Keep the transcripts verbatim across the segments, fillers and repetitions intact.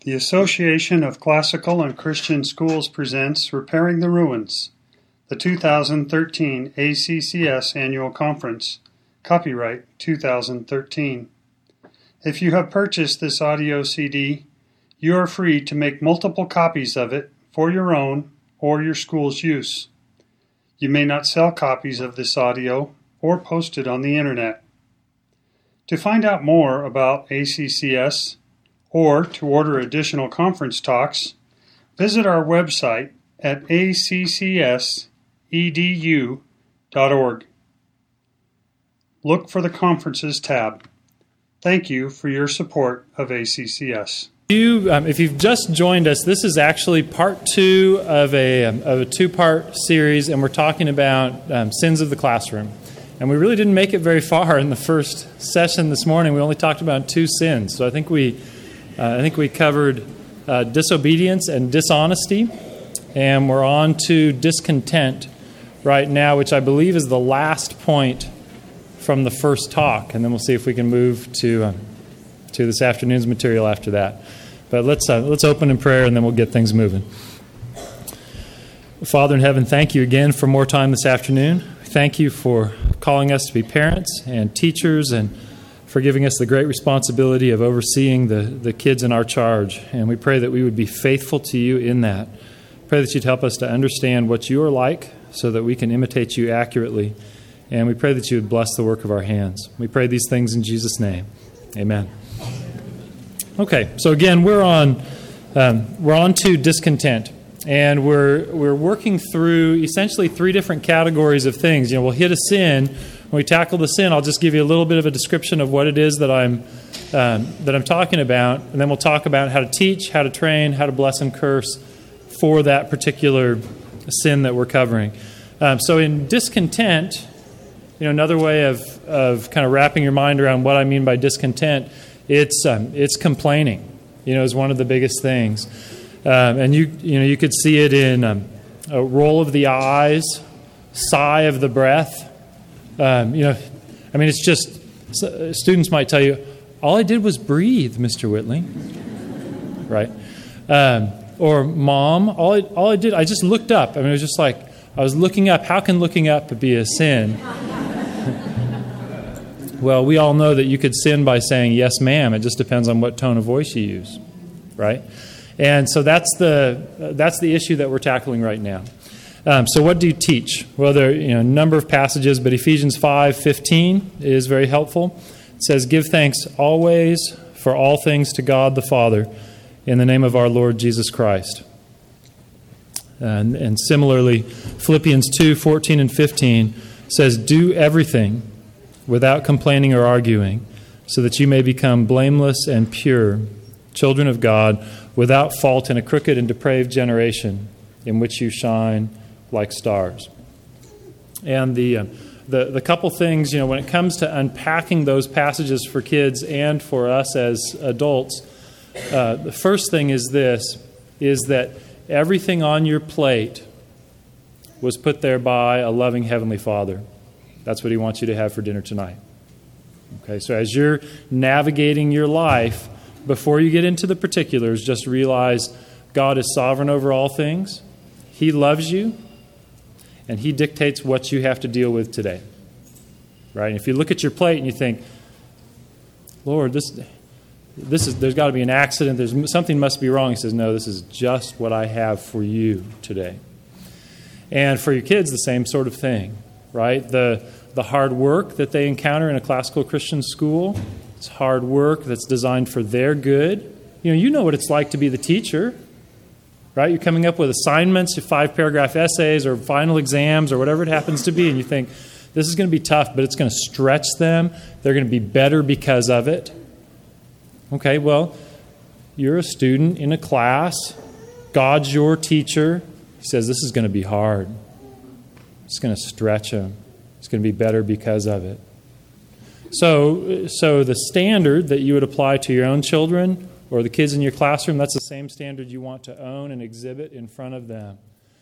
The Association of Classical and Christian Schools presents Repairing the Ruins, the two thousand thirteen A C C S Annual Conference, copyright two thousand thirteen. If you have purchased this audio C D, you are free to make multiple copies of it for your own or your school's use. You may not sell copies of this audio or post it on the internet. To find out more about A C C S, or to order additional conference talks, visit our website at a c c s e d u dot org. Look for the Conferences tab. Thank you for your support of A C C S. You, um, if you've just joined us, this is actually part two of a, um, of a two-part series, and we're talking about um, sins of the classroom. And we really didn't make it very far in the first session this morning. We only talked about two sins. So I think we Uh, I think we covered uh, disobedience and dishonesty, and we're on to discontent right now, which I believe is the last point from the first talk, and then we'll see if we can move to um, to this afternoon's material after that. But let's uh, let's open in prayer, and then we'll get things moving. Father in heaven, thank you again for more time this afternoon. Thank you for calling us to be parents and teachers, and for giving us the great responsibility of overseeing the, the kids in our charge. And we pray that we would be faithful to you in that. Pray that you'd help us to understand what you are like so that we can imitate you accurately. And we pray that you would bless the work of our hands. We pray these things in Jesus' name. Amen. Okay, so again, we're on um, we're on to discontent. And we're we're working through essentially three different categories of things. You know, we'll hit a sin. When we tackle the sin, I'll just give you a little bit of a description of what it is that I'm um, that I'm talking about, and then we'll talk about how to teach, how to train, how to bless and curse for that particular sin that we're covering. Um, so in discontent, you know, another way of of kind of wrapping your mind around what I mean by discontent, it's um, it's complaining. You know, is one of the biggest things, um, and you you know you could see it in um, a roll of the eyes, sigh of the breath. Um, you know, I mean, it's just, students might tell you, all I did was breathe, Mister Whitley, right? Um, or, Mom, all I, all I did, I just looked up. I mean, it was just like, I was looking up. How can looking up be a sin? Well, we all know that you could sin by saying, yes, ma'am. It just depends on what tone of voice you use, right? And so that's the that's the issue that we're tackling right now. Um, so what do you teach? Well, there are you know, a number of passages, but Ephesians five fifteen is very helpful. It says, give thanks always for all things to God the Father in the name of our Lord Jesus Christ. And, and similarly, Philippians two fourteen and fifteen says, do everything without complaining or arguing, so that you may become blameless and pure, children of God, without fault in a crooked and depraved generation, in which you shine like stars. And the, uh, the the couple things, you know, when it comes to unpacking those passages for kids and for us as adults, uh, the first thing is this, is that everything on your plate was put there by a loving Heavenly Father. That's what He wants you to have for dinner tonight. Okay, so as you're navigating your life, before you get into the particulars, just realize God is sovereign over all things. He loves you, and He dictates what you have to deal with today. Right? And if you look at your plate and you think, Lord, this this is there's got to be an accident, there's something must be wrong. He says, no, this is just what I have for you today. And for your kids, the same sort of thing. Right? The the hard work that they encounter in a classical Christian school, it's hard work that's designed for their good. You know, you know what it's like to be the teacher. Right? You're coming up with assignments, five-paragraph essays, or final exams, or whatever it happens to be, and you think, this is going to be tough, but it's going to stretch them. They're going to be better because of it. Okay, well, you're a student in a class. God's your teacher. He says this is going to be hard. It's going to stretch them. It's going to be better because of it. So, so the standard that you would apply to your own children or the kids in your classroom, that's the same standard you want to own and exhibit in front of them.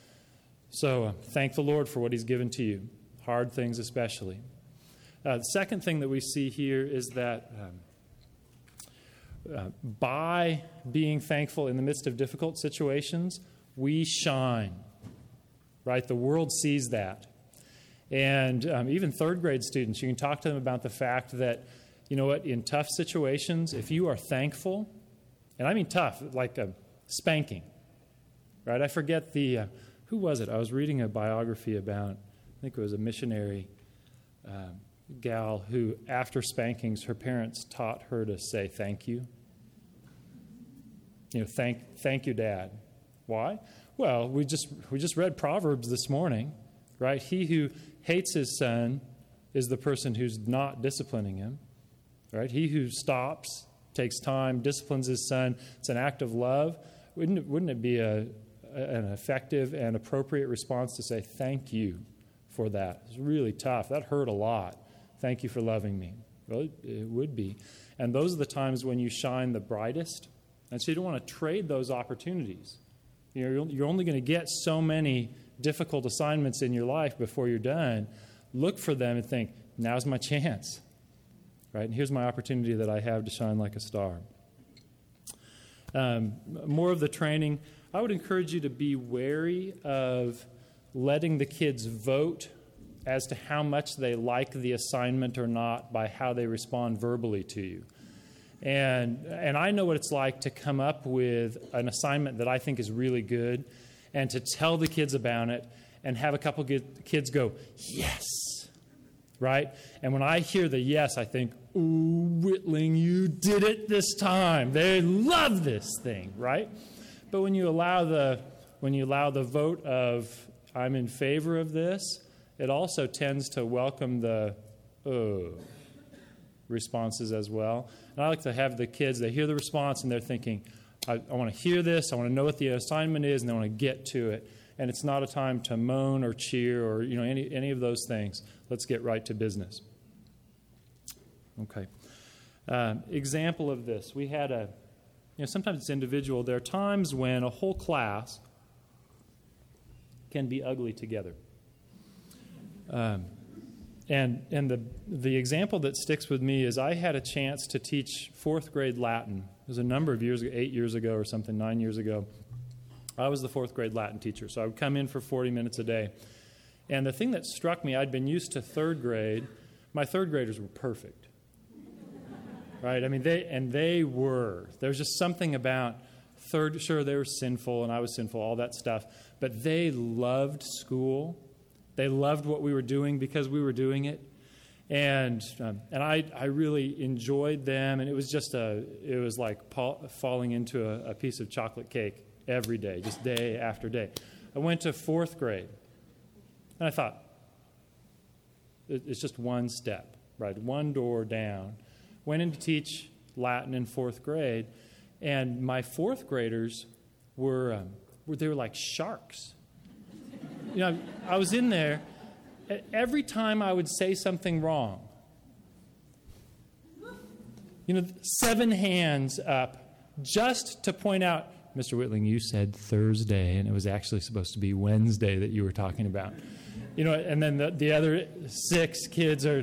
So uh, thank the Lord for what He's given to you, hard things especially. Uh, the second thing that we see here is that um, uh, by being thankful in the midst of difficult situations, we shine, right? The world sees that. And um, even third grade students, you can talk to them about the fact that, you know what, in tough situations, if you are thankful, and I mean tough, like a spanking, right? I forget the, uh, who was it? I was reading a biography about, I think it was a missionary uh, gal who, after spankings, her parents taught her to say thank you. You know, thank thank you, Dad. Why? Well, we just we just read Proverbs this morning, right? He who hates his son is the person who's not disciplining him, right? He who stops, takes time, disciplines his son. It's an act of love. Wouldn't it, wouldn't it be a, a an effective and appropriate response to say thank you for that? It's really tough. That hurt a lot. Thank you for loving me. Well, it, it would be. And those are the times when you shine the brightest. And so you don't want to trade those opportunities. You know, you're only going to get so many difficult assignments in your life before you're done. Look for them and think, now's my chance. Right? And here's my opportunity that I have to shine like a star. Um, more of the training, I would encourage you to be wary of letting the kids vote as to how much they like the assignment or not by how they respond verbally to you. And and I know what it's like to come up with an assignment that I think is really good and to tell the kids about it and have a couple kids go, yes, right? And when I hear the yes, I think, ooh, Whitling, you did it this time. They love this thing, right? But when you allow the when you allow the vote of I'm in favor of this, it also tends to welcome the oh responses as well. And I like to have the kids, they hear the response and they're thinking, I, I want to hear this, I want to know what the assignment is, and they want to get to it. And it's not a time to moan or cheer or you know any any of those things. Let's get right to business. Okay. Um, example of this. We had a, you know, sometimes it's individual. There are times when a whole class can be ugly together. Um, And and the the example that sticks with me is I had a chance to teach fourth grade Latin. It was a number of years ago, eight years ago or something, nine years ago. I was the fourth grade Latin teacher, so I would come in for forty minutes a day. And the thing that struck me, I'd been used to third grade. My third graders were perfect, right? I mean, they and they were. There was just something about third. Sure, they were sinful, and I was sinful, all that stuff. But they loved school. They loved what we were doing because we were doing it, and um, and I I really enjoyed them, and it was just a it was like pa- falling into a, a piece of chocolate cake every day, just day after day. I went to fourth grade, and I thought it, it's just one step, right, one door down. Went in to teach Latin in fourth grade, and my fourth graders were um, were they were like sharks. You know, I was in there, every time I would say something wrong, you know, seven hands up just to point out, Mister Whitling, you said Thursday, and it was actually supposed to be Wednesday that you were talking about. You know, and then the, the other six kids are,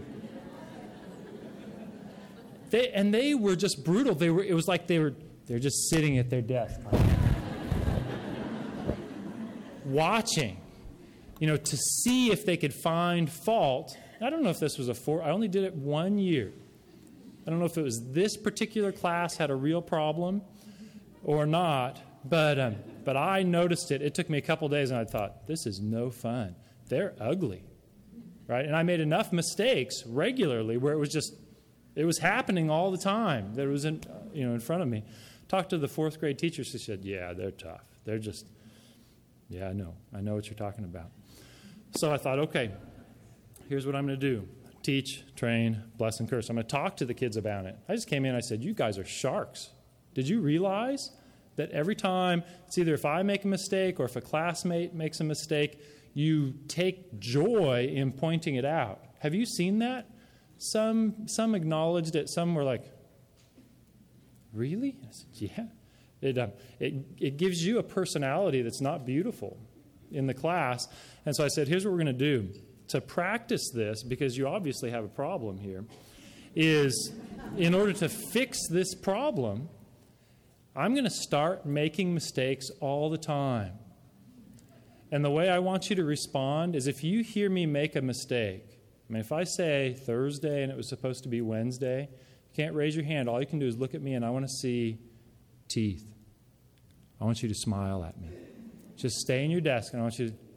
they and they were just brutal. They were. It was like they were, they're just sitting at their desk, watching. You know, to see if they could find fault. I don't know if this was a four. I only did it one year. I don't know if it was this particular class had a real problem or not, but um, but I noticed it. It took me a couple days, and I thought, this is no fun. They're ugly, right? And I made enough mistakes regularly where it was just, it was happening all the time. That it was in, you know, in front of me. Talked to the fourth grade teacher. She said, yeah, they're tough. They're just, yeah, I know. I know what you're talking about. So I thought, okay, here's what I'm going to do. Teach, train, bless, and curse. I'm going to talk to the kids about it. I just came in and I said, you guys are sharks. Did you realize that every time, it's either if I make a mistake or if a classmate makes a mistake, you take joy in pointing it out? Have you seen that? Some some acknowledged it. Some were like, really? I said, yeah. It, um, it, it gives you a personality that's not beautiful in the class. And so I said, here's what we're going to do to practice this, because you obviously have a problem here, is in order to fix this problem, I'm going to start making mistakes all the time. And the way I want you to respond is if you hear me make a mistake, I mean, if I say Thursday and it was supposed to be Wednesday, you can't raise your hand. All you can do is look at me and I want to see teeth. I want you to smile at me. Just stay in your desk and I want you to...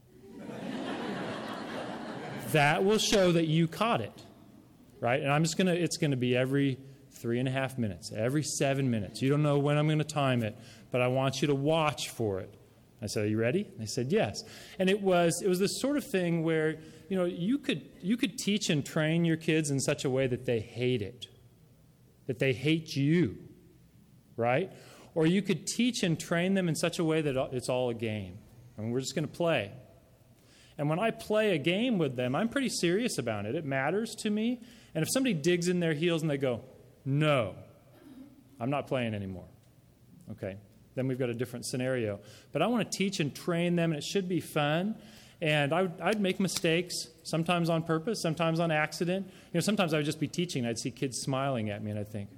That will show that you caught it, right? And I'm just going to, it's going to be every three and a half minutes, every seven minutes. You don't know when I'm going to time it, but I want you to watch for it. I said, "Are you ready?" And they said, "Yes." And it was it was this sort of thing where, you know, you could you could teach and train your kids in such a way that they hate it, that they hate you, right? Or you could teach and train them in such a way that it's all a game. I mean, we're just going to play. And when I play a game with them, I'm pretty serious about it. It matters to me. And if somebody digs in their heels and they go, "No, I'm not playing anymore," okay, then we've got a different scenario. But I want to teach and train them, and it should be fun. And I would, I'd make mistakes, sometimes on purpose, sometimes on accident. You know, sometimes I would just be teaching, and I'd see kids smiling at me, and I'd think,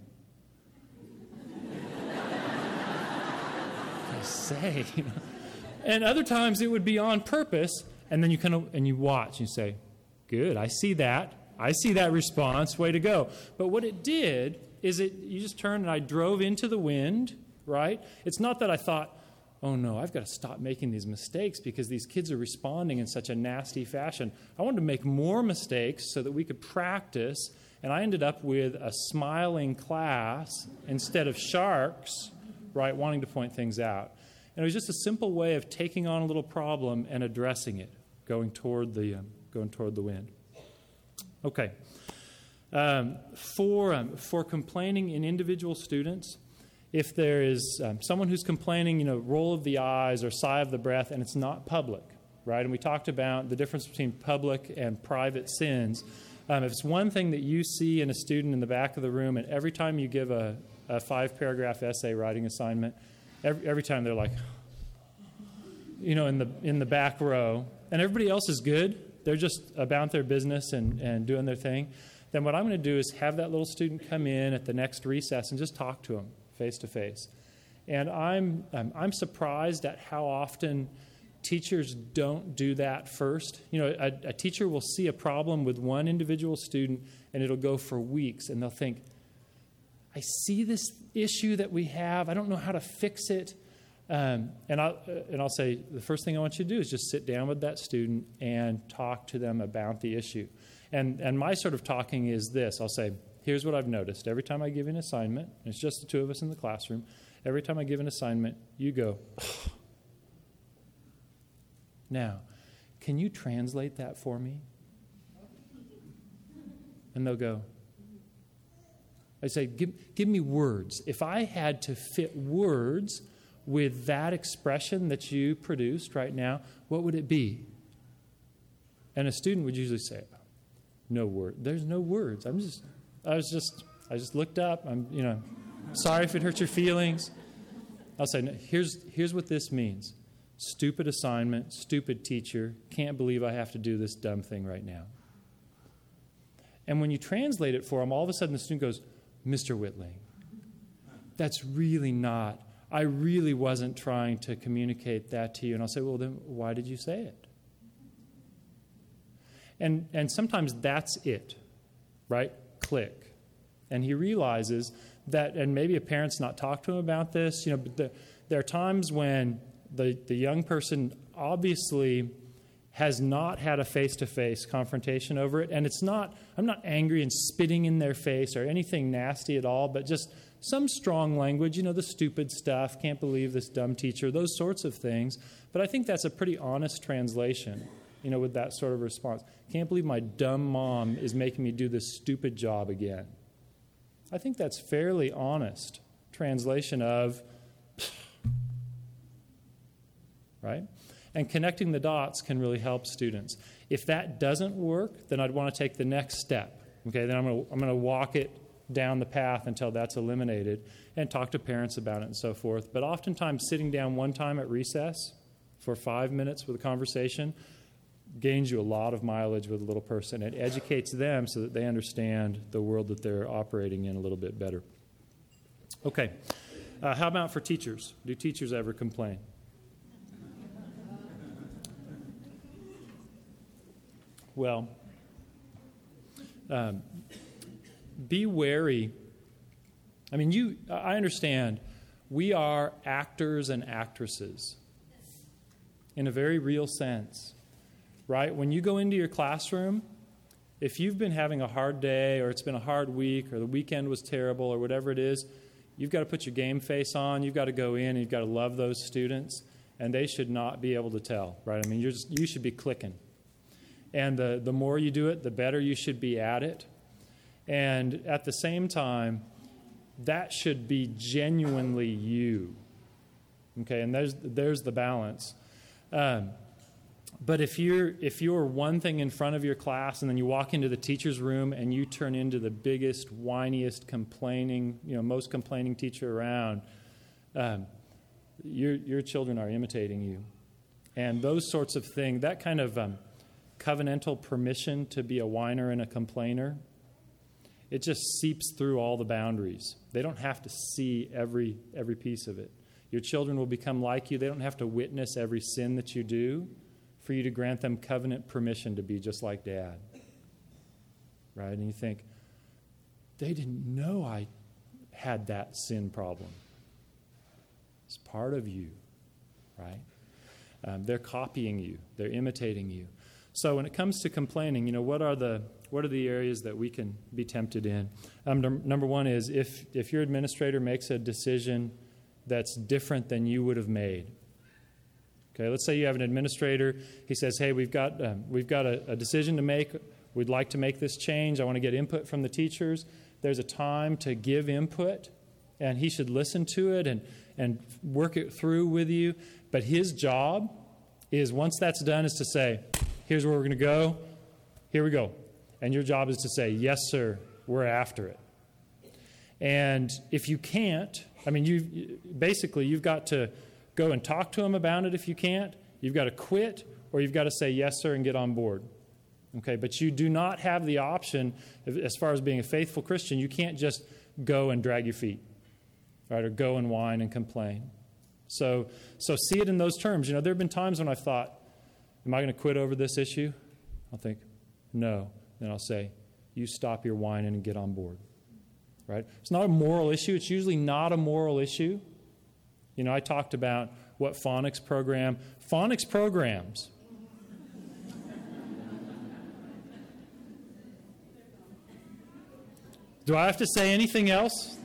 what do I say? You know? And other times it would be on purpose, and then you kind of and you watch, and you say, "Good, I see that. I see that response. Way to go." But what it did is it you just turned, and I drove into the wind. Right? It's not that I thought, "Oh no, I've got to stop making these mistakes because these kids are responding in such a nasty fashion." I wanted to make more mistakes so that we could practice, and I ended up with a smiling class instead of sharks, right, wanting to point things out. And it was just a simple way of taking on a little problem and addressing it, going toward the um, going toward the wind. Okay. Um, for um, for complaining in individual students, if there is um, someone who's complaining, you know, roll of the eyes or sigh of the breath, and it's not public, right? And we talked about the difference between public and private sins. Um, if it's one thing that you see in a student in the back of the room, and every time you give a, a five-paragraph essay writing assignment, every, every time they're like, you know, in the in the back row, and everybody else is good, they're just about their business and, and doing their thing, then what I'm going to do is have that little student come in at the next recess and just talk to them face to face. And I'm, I'm I'm surprised at how often teachers don't do that first. You know, a, a teacher will see a problem with one individual student, and it'll go for weeks, and they'll think, "I see this issue that we have. I don't know how to fix it." Um, and I'll and I'll say, the first thing I want you to do is just sit down with that student and talk to them about the issue. And and my sort of talking is this: I'll say, "Here's what I've noticed. Every time I give you an assignment, and it's just the two of us in the classroom, every time I give an assignment, you go, 'Ugh.' Now, can you translate that for me?" And they'll go, I say, give, give me words. If I had to fit words with that expression that you produced right now, what would it be? And a student would usually say, "No word. There's no words. I'm just... I was just, I just looked up. I'm, you know, sorry if it hurt your feelings." I'll say, no, here's, here's what this means. Stupid assignment, stupid teacher, can't believe I have to do this dumb thing right now. And when you translate it for them, all of a sudden the student goes, "Mister Whitling, that's really not, I really wasn't trying to communicate that to you." And I'll say, "Well, then why did you say it?" And and sometimes that's it, right? Click. And he realizes that, and maybe a parent's not talked to him about this, you know, but the, there are times when the, the young person obviously has not had a face-to-face confrontation over it, and it's not, I'm not angry and spitting in their face or anything nasty at all, but just some strong language, you know, the stupid stuff, can't believe this dumb teacher, those sorts of things. But I think that's a pretty honest translation, you know, with that sort of response. Can't believe my dumb mom is making me do this stupid job again. I think that's fairly honest translation of, right? And connecting the dots can really help students. If that doesn't work, then I'd want to take the next step. Okay, then I'm going to, I'm going to walk it down the path until that's eliminated and talk to parents about it and so forth. But oftentimes sitting down one time at recess for five minutes with a conversation gains you a lot of mileage with a little person. It educates them so that they understand the world that they're operating in a little bit better. Okay, uh, how about for teachers? Do teachers ever complain? Well, um, be wary. I mean, you. I understand we are actors and actresses in a very real sense, right? When you go into your classroom, if you've been having a hard day or it's been a hard week or the weekend was terrible or whatever it is, you've got to put your game face on. You've got to go in and you've got to love those students, and they should not be able to tell, right? I mean, you're just, you should be clicking. And the, the more you do it, the better you should be at it. And at the same time, that should be genuinely you. Okay, and there's there's the balance. Um, but if you're if you're one thing in front of your class and then you walk into the teacher's room and you turn into the biggest, whiniest, complaining, you know, most complaining teacher around, um, your your children are imitating you. And those sorts of things, that kind of um, covenantal permission to be a whiner and a complainer, it just seeps through all the boundaries. They don't have to see every every piece of it. Your children will become like you. They don't have to witness every sin that you do for you to grant them covenant permission to be just like Dad. Right? And you think, they didn't know I had that sin problem. It's part of you. Right? Um, they're copying you. They're imitating you. So when it comes to complaining, you know, what are the what are the areas that we can be tempted in? Um, number one is if if your administrator makes a decision that's different than you would have made. Okay, let's say you have an administrator. He says, "Hey, we've got um, we've got a, a decision to make. We'd like to make this change. I want to get input from the teachers." There's a time to give input, and he should listen to it and and work it through with you. But his job is, once that's done, is to say, "Here's where we're going to go. Here we go." And your job is to say, "Yes, sir, we're after it." And if you can't, I mean, you basically you've got to go and talk to him about it. If you can't, you've got to quit, or you've got to say, "Yes, sir," and get on board. Okay, but you do not have the option, as far as being a faithful Christian, you can't just go and drag your feet, right, or go and whine and complain. So, so see it in those terms. You know, there have been times when I've thought, "Am I going to quit over this issue?" I'll think, "No." Then I'll say, "You stop your whining and get on board." Right? It's not a moral issue. It's usually not a moral issue. You know, I talked about what phonics program. Phonics programs. Do I have to say anything else?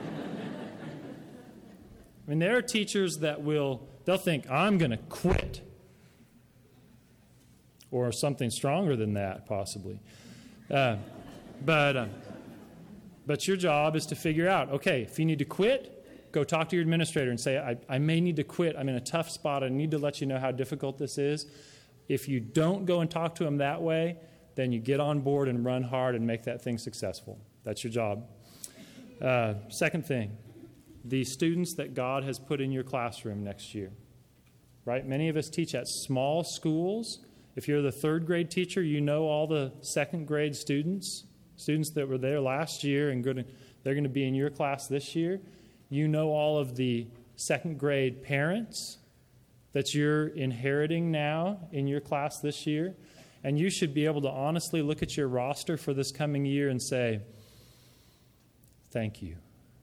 I mean, there are teachers that will, they'll think, "I'm going to quit." Or something stronger than that, possibly. Uh, but uh, but your job is to figure out, okay, if you need to quit, go talk to your administrator and say, I, I may need to quit. I'm in a tough spot. I need to let you know how difficult this is. If you don't go and talk to him that way, then you get on board and run hard and make that thing successful. That's your job. Uh, second thing, the students that God has put in your classroom next year. Right? Many of us teach at small schools. If you're the third grade teacher, you know all the second grade students, students that were there last year and they're going to be in your class this year. You know all of the second grade parents that you're inheriting now in your class this year. And you should be able to honestly look at your roster for this coming year and say, "Thank you."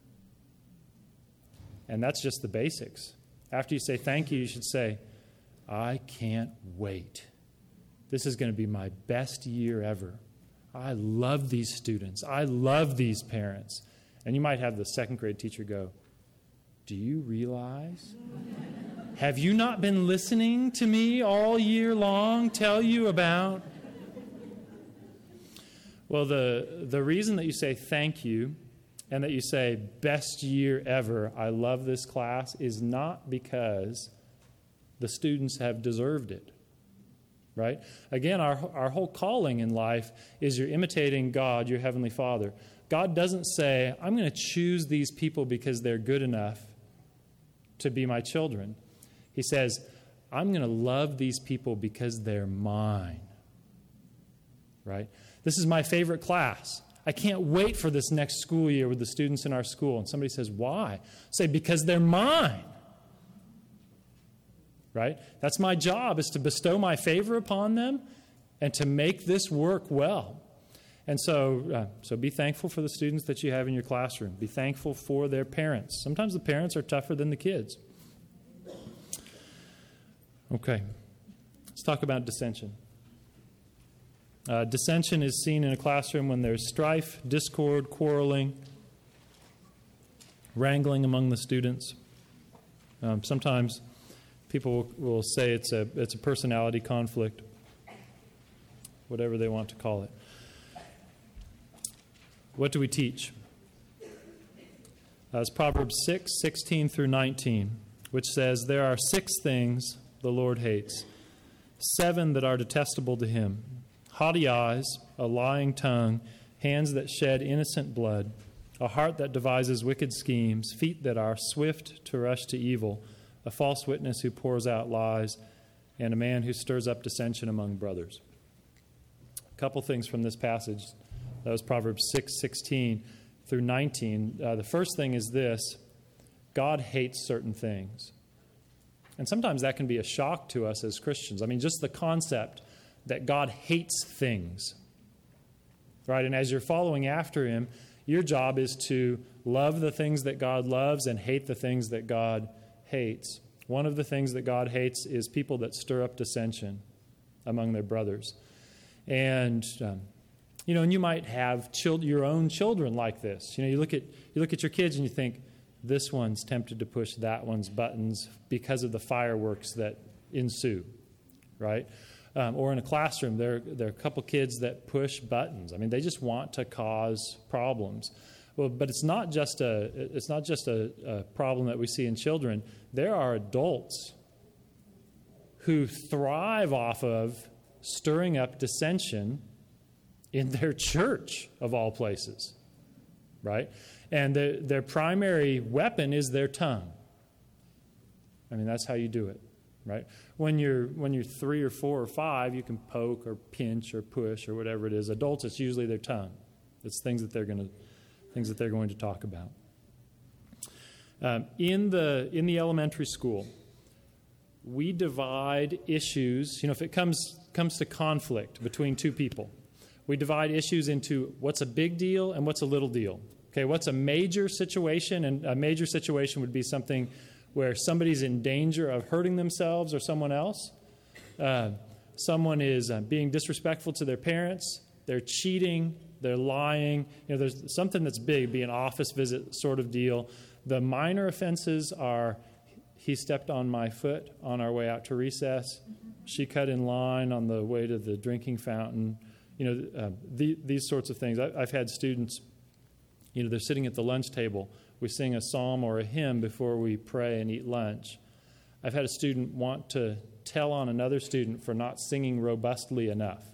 And that's just the basics. After you say thank you, you should say, "I can't wait. This is going to be my best year ever. I love these students. I love these parents." And you might have the second grade teacher go, "Do you realize? Have you not been listening to me all year long tell you about?" Well, the, the reason that you say thank you and that you say best year ever, I love this class, is not because the students have deserved it. Right? Again, our our whole calling in life is you're imitating God, your Heavenly Father. God doesn't say, "I'm going to choose these people because they're good enough to be my children." He says, I'm going to love these people because they're mine. Right? This is my favorite class. I can't wait for this next school year with the students in our school. And somebody says, why? Say, because they're mine. Right? That's my job, is to bestow my favor upon them and to make this work well. And so, uh, so be thankful for the students that you have in your classroom. Be thankful for their parents. Sometimes the parents are tougher than the kids. Okay, let's talk about dissension. Uh, dissension is seen in a classroom when there's strife, discord, quarreling, wrangling among the students. Um, sometimes people will say it's a it's a personality conflict, whatever they want to call it. What do we teach? Uh, it's Proverbs six, sixteen through nineteen, which says, there are six things the Lord hates, seven that are detestable to him: haughty eyes, a lying tongue, hands that shed innocent blood, a heart that devises wicked schemes, feet that are swift to rush to evil, a false witness who pours out lies, and a man who stirs up dissension among brothers. A couple things from this passage. That was Proverbs six, sixteen through nineteen. Uh, the first thing is this: God hates certain things. And sometimes that can be a shock to us as Christians. I mean, just the concept that God hates things. Right? And as you're following after him, your job is to love the things that God loves and hate the things that God hates. One of the things that God hates is people that stir up dissension among their brothers. And um, you know, and you might have chil- your own children like this. You know, you look at you look at your kids and you think, this one's tempted to push that one's buttons because of the fireworks that ensue, right? Um, or in a classroom, there, there are a couple kids that push buttons. I mean, they just want to cause problems. Well, but it's not just a it's not just a, a problem that we see in children. There are adults who thrive off of stirring up dissension in their church, of all places, right? And the, their primary weapon is their tongue. I mean, that's how you do it, right? When you're when you're three or four or five, you can poke or pinch or push or whatever it is. Adults, it's usually their tongue. It's things that they're going to things that they're going to talk about. Um, in the in the elementary school, we divide issues. You know, if it comes comes to conflict between two people, we divide issues into what's a big deal and what's a little deal. Okay, what's a major situation? And a major situation would be something where somebody's in danger of hurting themselves or someone else. Uh, someone is uh, being disrespectful to their parents. They're cheating. They're lying. You know, there's something that's big, be an office visit sort of deal. The minor offenses are, he stepped on my foot on our way out to recess. She cut in line on the way to the drinking fountain. You know, uh, the, these sorts of things. I, I've had students, you know, they're sitting at the lunch table. We sing a psalm or a hymn before we pray and eat lunch. I've had a student want to tell on another student for not singing robustly enough.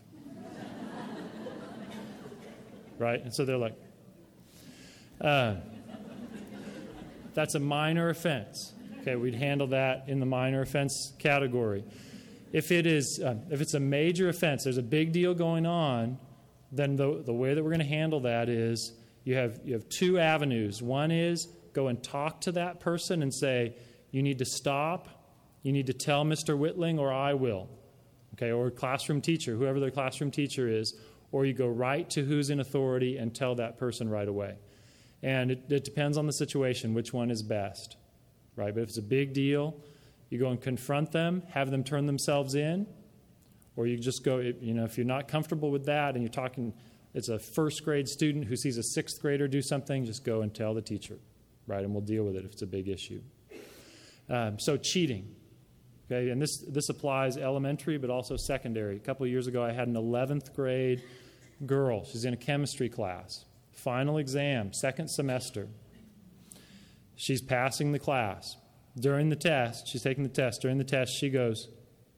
Right? And so they're like, uh, that's a minor offense. Okay, we'd handle that in the minor offense category. If it is, uh, if it's a major offense, there's a big deal going on, then the the way that we're going to handle that is you have you have two avenues. One is go and talk to that person and say, you need to stop. You need to tell Mister Whitling or I will. Okay, or classroom teacher, whoever their classroom teacher is. Or you go right to who's in authority and tell that person right away. And it, it depends on the situation, which one is best. Right? But if it's a big deal, you go and confront them, have them turn themselves in, or you just go, you know, if you're not comfortable with that and you're talking, it's a first grade student who sees a sixth grader do something, just go and tell the teacher, right? And we'll deal with it if it's a big issue. Um, so cheating, okay, and this this applies elementary but also secondary. A couple of years ago, I had an eleventh grade girl. She's in a chemistry class, final exam, second semester. She's passing the class. During the test, she's taking the test. During the test, she goes,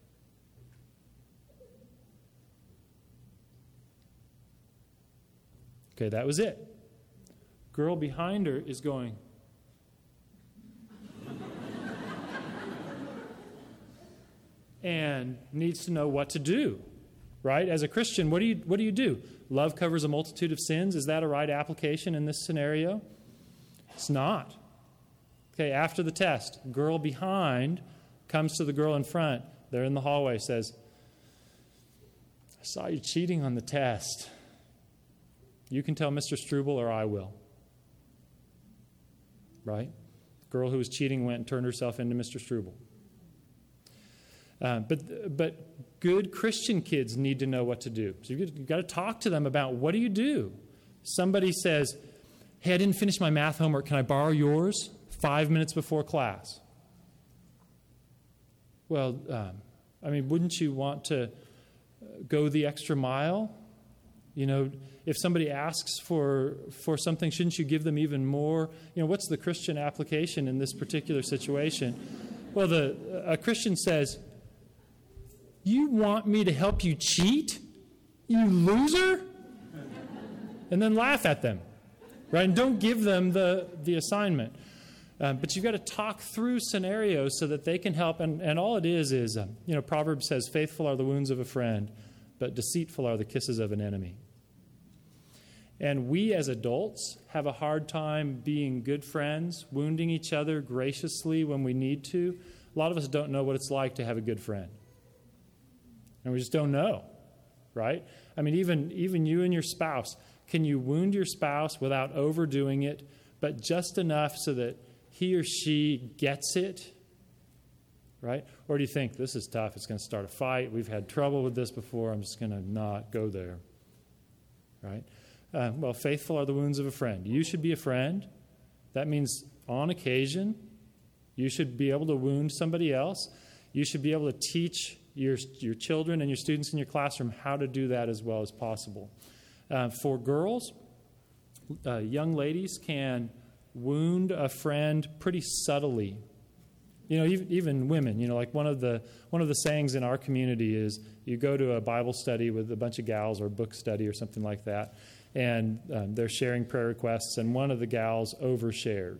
okay, that was it. Girl behind her is going, and needs to know what to do. Right? As a Christian, what do you what do you do? Love covers a multitude of sins. Is that a right application in this scenario? It's not. Okay, after the test, girl behind comes to the girl in front. They're in the hallway, says, I saw you cheating on the test. You can tell Mister Struble or I will. Right? The girl who was cheating went and turned herself into Mister Struble. Uh, but but good Christian kids need to know what to do. So you've got to talk to them about, what do you do? Somebody says, hey, I didn't finish my math homework. Can I borrow yours? Five minutes before class. Well, um, I mean, wouldn't you want to go the extra mile? You know, if somebody asks for for something, shouldn't you give them even more? You know, what's the Christian application in this particular situation? Well, the a Christian says, you want me to help you cheat? You loser? And then laugh at them, right? And don't give them the, the assignment. Uh, but you've got to talk through scenarios so that they can help. And, and all it is is, um, you know, Proverbs says, faithful are the wounds of a friend, but deceitful are the kisses of an enemy. And we as adults have a hard time being good friends, wounding each other graciously when we need to. A lot of us don't know what it's like to have a good friend. And we just don't know, right? I mean, even, even you and your spouse, can you wound your spouse without overdoing it, but just enough so that he or she gets it, right? Or do you think, this is tough, it's going to start a fight, we've had trouble with this before, I'm just going to not go there, right? Uh, well, faithful are the wounds of a friend. You should be a friend. That means on occasion, you should be able to wound somebody else. You should be able to teach your, your children and your students in your classroom how to do that as well as possible. Uh, for girls, uh, young ladies can wound a friend pretty subtly. You know, even, even women, you know, like one of the one of the sayings in our community is you go to a Bible study with a bunch of gals or a book study or something like that, and um, they're sharing prayer requests, and one of the gals overshares,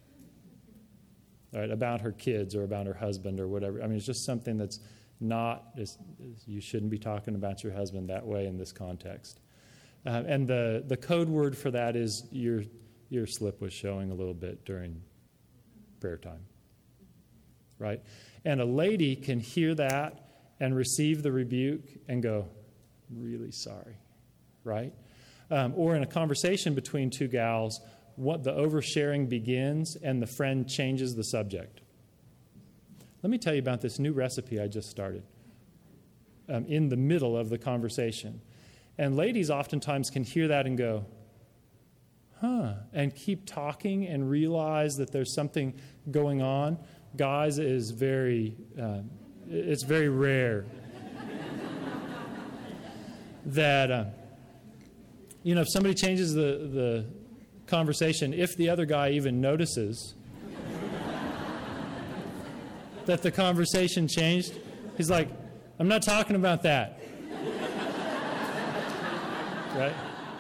right, about her kids or about her husband or whatever. I mean, it's just something that's not, it's, you shouldn't be talking about your husband that way in this context. Uh, and the, the code word for that is your your slip was showing a little bit during prayer time. Right? And a lady can hear that and receive the rebuke and go, really sorry. Right? Um, or in a conversation between two gals, what the oversharing begins and the friend changes the subject. Let me tell you about this new recipe I just started um, in the middle of the conversation. And ladies oftentimes can hear that and go, huh, and keep talking and realize that there's something going on. Guys is very, uh, it's very rare that, uh, you know, if somebody changes the, the conversation, if the other guy even notices that the conversation changed, he's like, I'm not talking about that. Right?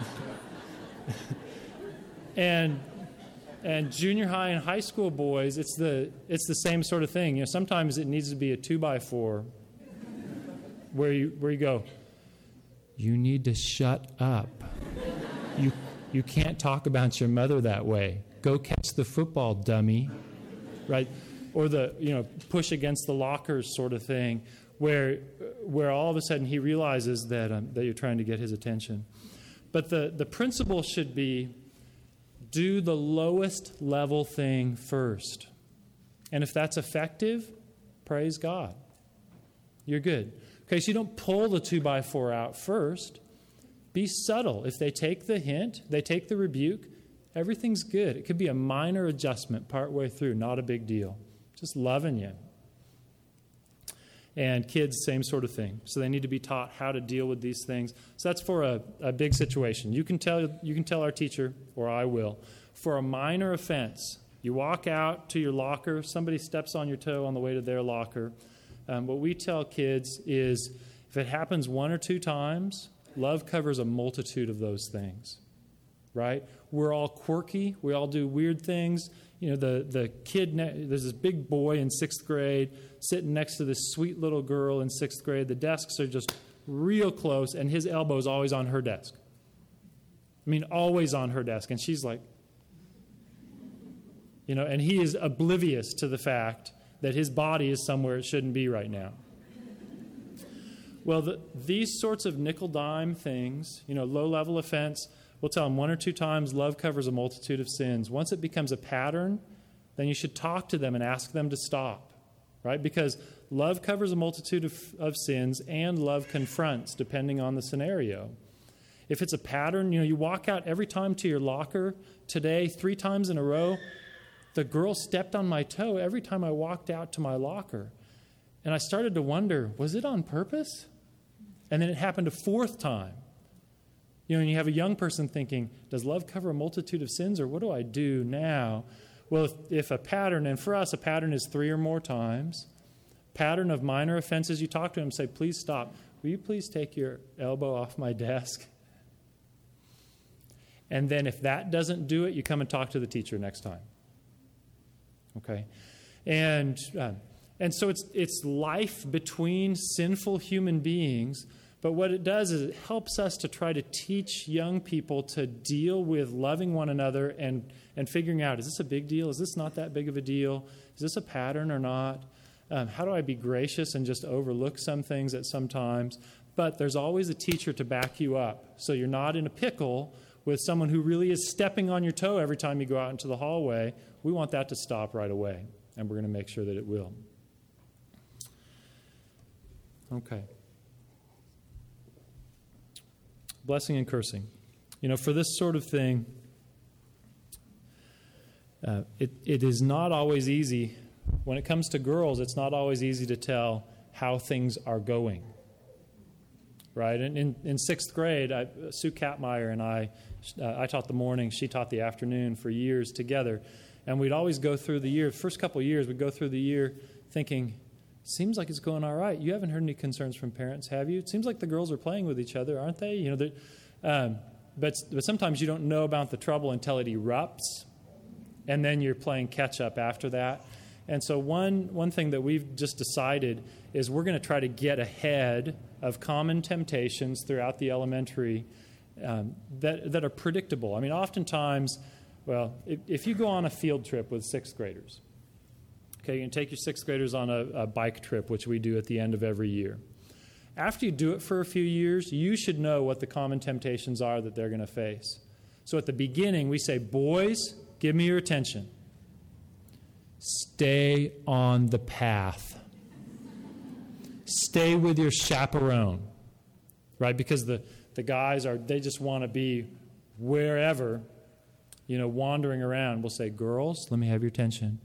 and and junior high and high school boys, it's the it's the same sort of thing. You know, sometimes it needs to be a two by four where you where you go, you need to shut up. You you can't talk about your mother that way. Go catch the football, dummy. Right? Or the, you know, push against the lockers sort of thing, where where all of a sudden he realizes that um, that you're trying to get his attention. But the, the principle should be, do the lowest level thing first. And if that's effective, praise God. You're good. Okay, so you don't pull the two by four out first. Be subtle. If they take the hint, they take the rebuke, everything's good. It could be a minor adjustment partway through, not a big deal. Just loving you. And kids, same sort of thing. So they need to be taught how to deal with these things. So that's for a, a big situation. You can tell you can tell our teacher, or I will, for a minor offense, you walk out to your locker, somebody steps on your toe on the way to their locker. Um, what we tell kids is, if it happens one or two times, love covers a multitude of those things. Right? We're all quirky. We all do weird things. you know, the, the kid, ne- there's this big boy in sixth grade sitting next to this sweet little girl in sixth grade. The desks are just real close, and his elbow is always on her desk. I mean, always on her desk. And she's like, you know, and he is oblivious to the fact that his body is somewhere it shouldn't be right now. Well, the, these sorts of nickel-dime things, you know, low-level offense, we'll tell them one or two times, love covers a multitude of sins. Once it becomes a pattern, then you should talk to them and ask them to stop, right? Because love covers a multitude of, of sins, and love confronts, depending on the scenario. If it's a pattern, you know, you walk out every time to your locker. Today, three times in a row, the girl stepped on my toe every time I walked out to my locker. And I started to wonder, was it on purpose? And then it happened a fourth time. You know, and you have a young person thinking, does love cover a multitude of sins, or what do I do now? Well, if, if a pattern, and for us a pattern is three or more times, pattern of minor offenses, you talk to him and say, please stop. Will you please take your elbow off my desk? And then if that doesn't do it, you come and talk to the teacher next time. Okay? And uh, and so it's it's life between sinful human beings, but what it does is it helps us to try to teach young people to deal with loving one another and, and figuring out, is this a big deal? Is this not that big of a deal? Is this a pattern or not? Um, how do I be gracious and just overlook some things at some times? But there's always a teacher to back you up, so you're not in a pickle with someone who really is stepping on your toe every time you go out into the hallway. We want that to stop right away, and we're going to make sure that it will. Okay. Blessing and cursing. You know, for this sort of thing, uh, it, it is not always easy. When it comes to girls, it's not always easy to tell how things are going. Right? And in, in sixth grade, I, Sue Kapmeyer and I, uh, I taught the morning, she taught the afternoon for years together. And we'd always go through the year, first couple of years, we'd go through the year thinking, seems like it's going all right. You haven't heard any concerns from parents, have you? It seems like the girls are playing with each other, aren't they? You know, um, but, but sometimes you don't know about the trouble until it erupts, and then you're playing catch up after that. And so one one thing that we've just decided is we're going to try to get ahead of common temptations throughout the elementary um, that that are predictable. I mean, oftentimes, well, if, if you go on a field trip with sixth graders, okay, you can take your sixth graders on a, a bike trip, which we do at the end of every year. After you do it for a few years, you should know what the common temptations are that they're going to face. So at the beginning, we say, boys, give me your attention. Stay on the path. Stay with your chaperone, right? Because the, the guys are, they just want to be wherever, you know, wandering around. We'll say, girls, let me have your attention.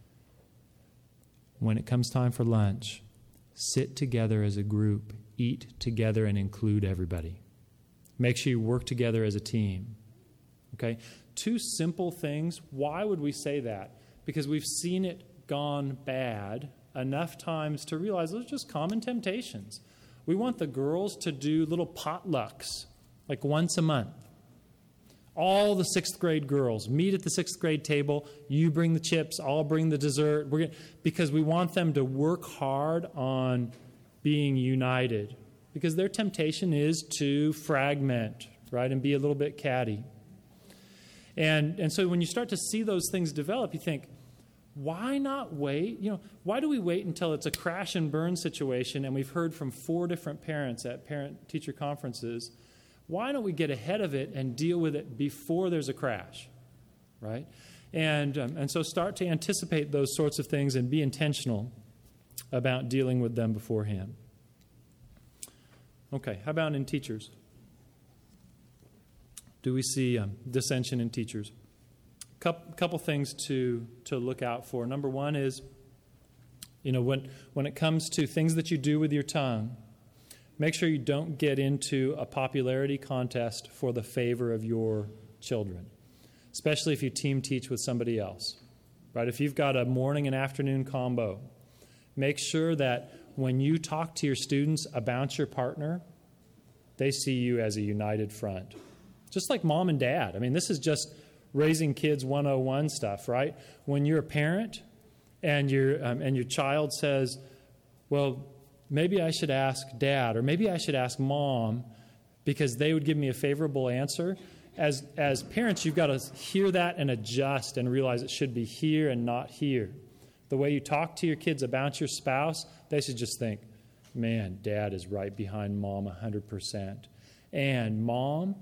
When it comes time for lunch, sit together as a group, eat together and include everybody. Make sure you work together as a team. Okay? Two simple things. Why would we say that? Because we've seen it gone bad enough times to realize those are just common temptations. We want the girls to do little potlucks, like once a month. All the sixth grade girls meet at the sixth grade table. You bring the chips, I'll bring the dessert. We're gonna, because we want them to work hard on being united. Because their temptation is to fragment, right, and be a little bit catty. And and so when you start to see those things develop, you think, why not wait? You know, why do we wait until it's a crash and burn situation? And we've heard from four different parents at parent-teacher conferences. Why don't we get ahead of it and deal with it before there's a crash, right? And um, and so start to anticipate those sorts of things and be intentional about dealing with them beforehand. Okay, how about in teachers? Do we see um, dissension in teachers? A couple, couple things to, to look out for. Number one is, you know, when, when it comes to things that you do with your tongue, make sure you don't get into a popularity contest for the favor of your children, especially if you team teach with somebody else. Right? If you've got a morning and afternoon combo, make sure that when you talk to your students about your partner, they see you as a united front. Just like mom and dad. I mean, this is just raising kids one oh one stuff, right? When you're a parent and your um, and your child says, well, maybe I should ask dad or maybe I should ask mom because they would give me a favorable answer. As as parents, you've got to hear that and adjust and realize it should be here and not here. The way you talk to your kids about your spouse, they should just think, man, dad is right behind mom one hundred percent. And mom,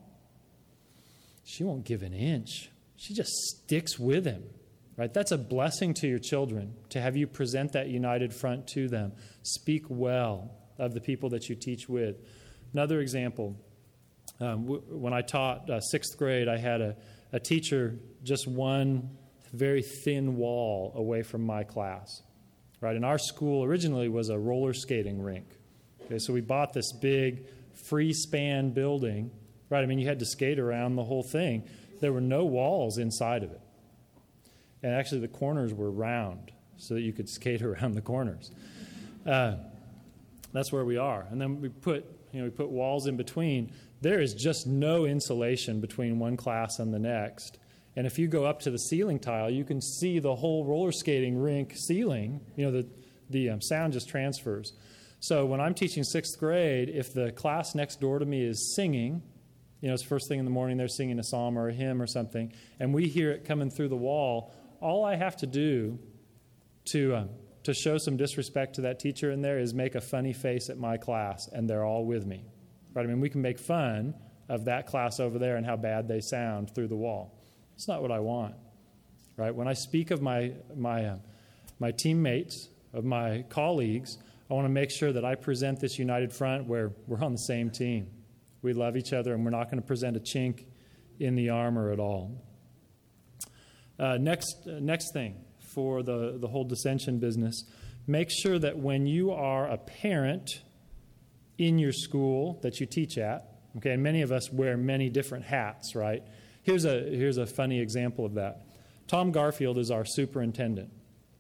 she won't give an inch. She just sticks with him. Right? That's a blessing to your children to have you present that united front to them. Speak well of the people that you teach with. Another example, um, w- when I taught uh, sixth grade, I had a, a teacher just one very thin wall away from my class. Right? And our school originally was a roller skating rink. Okay, so we bought this big free span building. Right? I mean, you had to skate around the whole thing. There were no walls inside of it. And actually the corners were round so that you could skate around the corners. Uh, that's where we are. And then we put, you know, we put walls in between. There is just no insulation between one class and the next. And if you go up to the ceiling tile, you can see the whole roller skating rink ceiling. You know, the, the um, sound just transfers. So when I'm teaching sixth grade, if the class next door to me is singing, you know, it's first thing in the morning, they're singing a psalm or a hymn or something, and we hear it coming through the wall, all I have to do to um, to show some disrespect to that teacher in there is make a funny face at my class, and they're all with me. Right? I mean, we can make fun of that class over there and how bad they sound through the wall. It's not what I want. Right? When I speak of my my uh, my teammates, of my colleagues, I want to make sure that I present this united front where we're on the same team. We love each other, and we're not going to present a chink in the armor at all. Uh, next, uh, next thing for the, the whole dissension business, make sure that when you are a parent in your school that you teach at, okay, and many of us wear many different hats, right? Here's a, here's a funny example of that. Tom Garfield is our superintendent.